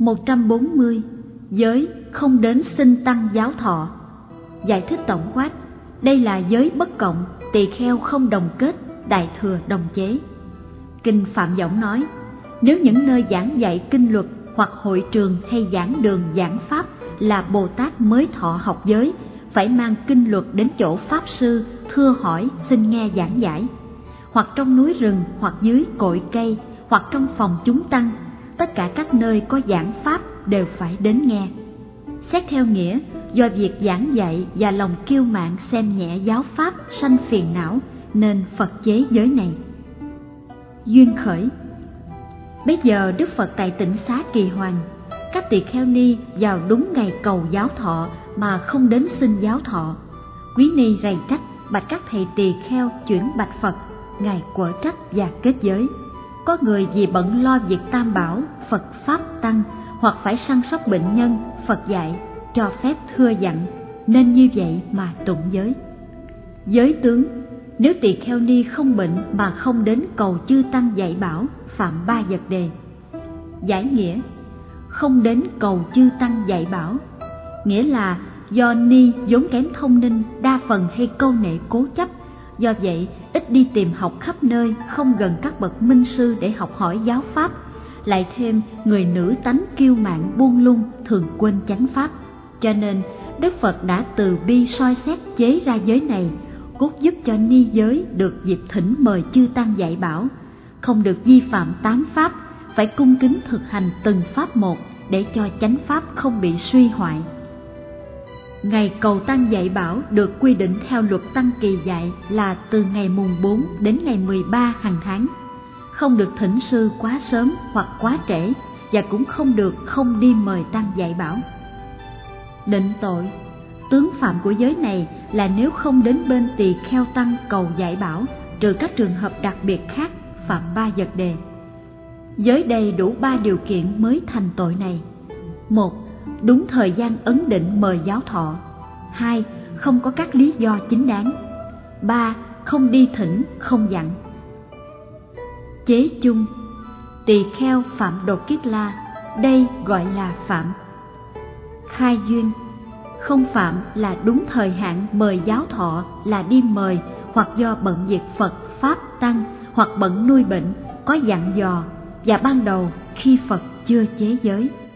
140. Giới không đến xin tăng giáo thọ. Giải thích tổng quát: đây là giới bất cộng, tỳ kheo không đồng kết, đại thừa đồng chế. Kinh Phạm Võng nói: nếu những nơi giảng dạy kinh luật hoặc hội trường hay giảng đường giảng pháp là Bồ Tát mới thọ học giới, phải mang kinh luật đến chỗ pháp sư thưa hỏi xin nghe giảng giải, hoặc trong núi rừng, hoặc dưới cội cây, hoặc trong phòng chúng tăng, tất cả các nơi có giảng pháp đều phải đến nghe. Xét theo nghĩa, do việc giảng dạy và lòng kiêu mạn xem nhẹ giáo pháp sanh phiền não, nên Phật chế giới này. Duyên khởi. Bây giờ Đức Phật tại Tịnh Xá Kỳ Hoàng, các tỳ kheo ni vào đúng ngày cầu giáo thọ mà không đến xin giáo thọ. Quý ni rầy trách, bạch các thầy tỳ kheo chuyển bạch Phật, ngài quở trách và kết giới. Có người vì bận lo việc tam bảo, Phật pháp tăng, hoặc phải săn sóc bệnh nhân, Phật dạy cho phép thưa dặn, nên như vậy mà tụng giới. Giới tướng: nếu tỳ kheo ni không bệnh mà không đến cầu chư tăng dạy bảo, phạm 3 vật đề. Giải nghĩa: không đến cầu chư tăng dạy bảo, nghĩa là do ni vốn kém thông minh, đa phần hay câu nệ cố chấp, do vậy ít đi tìm học khắp nơi, không gần các bậc minh sư để học hỏi giáo pháp. Lại thêm người nữ tánh kiêu mạn buông lung, thường quên chánh pháp, cho nên Đức Phật đã từ bi soi xét chế ra giới này, cốt giúp cho ni giới được dịp thỉnh mời chư tăng dạy bảo, không được vi phạm 8 pháp, phải cung kính thực hành từng pháp một để cho chánh pháp không bị suy hoại. Ngày cầu tăng dạy bảo được quy định theo luật tăng kỳ dạy là từ ngày mùng 4 đến ngày 13 hàng tháng, không được thỉnh sư quá sớm hoặc quá trễ, và cũng không được không đi mời tăng dạy bảo. Định tội. Tướng phạm của giới này là nếu không đến bên tỳ kheo tăng cầu dạy bảo, trừ các trường hợp đặc biệt khác, phạm 3 vật đề. Giới đầy đủ 3 điều kiện mới thành tội này. 1. Đúng thời gian ấn định mời giáo thọ. 2. Không có các lý do chính đáng. 3. Không đi thỉnh, không dặn. Chế chung. Tỳ kheo phạm đột kiết la, đây gọi là phạm. Khai duyên. Không phạm là đúng thời hạn mời giáo thọ là đi mời, hoặc do bận việc Phật, Pháp, Tăng, hoặc bận nuôi bệnh, có dặn dò, và ban đầu khi Phật chưa chế giới.